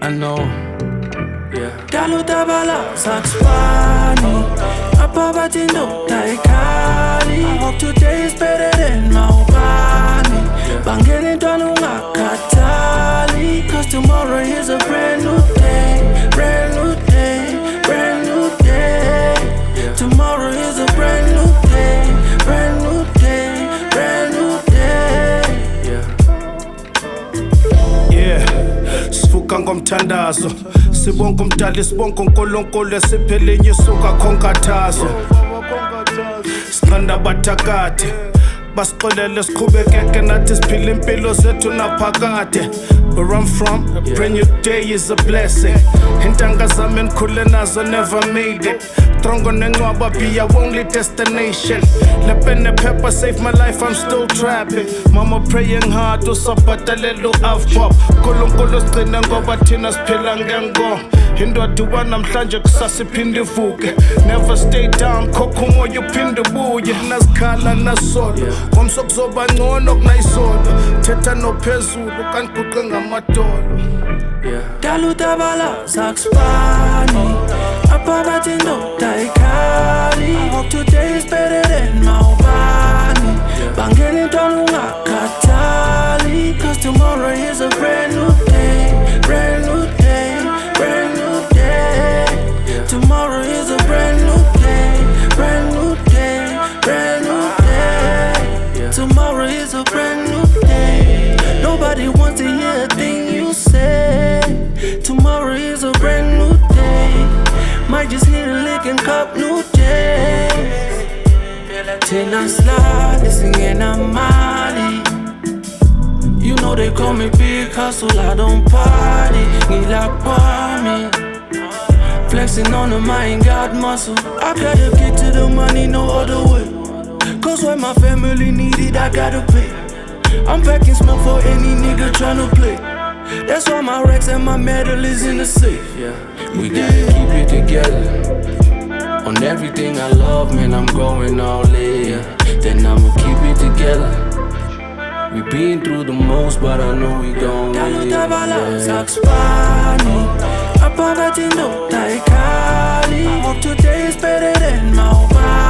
I know. Yeah. Dalutabala Saxpani Apabati no Taikali. I hope today is better than Maubani. Bangeni Donunga Katali. Cause tomorrow is a brand new day. Brand new day. Brand new day. Tomorrow is a brand new day. Brand new day. Brand new day. Yeah. Sivuka ngomthandazo, sibonke umdali, sibonke uNkulunkulu esiphelinye suka khonkathazo. Sinqanda abathakade basixolele siqhubekeke nathi siphila impilo zethu naphakade. Where I'm from, brand new day is a blessing. Intanga zami engikhule nazo never made it. Trongo nencwaba be our only destination. Le pen and pepper saved my life, I'm still trapping. Mama praying hard usabhatalela u-avpop. Nkulunkulu sigcine ngoba thina siphila ngengo. Indoda uba namhlanje kusasa iphinde ivuke. Never stay down, khokha umoya uphinde ubuye. Nasikhala nasolo, ngomso kuzoba ngcono kunayisolo. Thetha nophezulu kaniguqe ngamadolo. Dalutabala Saxpani Apabati no Taikali. I hope today is better than Maubani. Bangeni Donunga Katali. Cause tomorrow is a brand new day. Brand new day. Brand new day. Tomorrow is a brand new day. Brand new day. Brand new day. Tomorrow is a brand new day. Nobody wants to hear a thing you say. Tomorrow is a brand new day. Might just need a lick and cup new day. Tena slide, singing a Mali. You know they call me big hustle, I don't party. Nila me. Flexing on them, I ain't got muscle. I gotta get to the money, no other way. Cause when my family need it, I gotta pay. I'm packing smoke for any nigga tryna play. That's why my racks and my medal is in the safe. We gotta keep it together. On everything I love, man, I'm going all in. Then I'ma keep it together. We been through the most, but I know we gon' win. Dalutabala Saxpani Apabati no Taikali. I hope today is better than Maubani.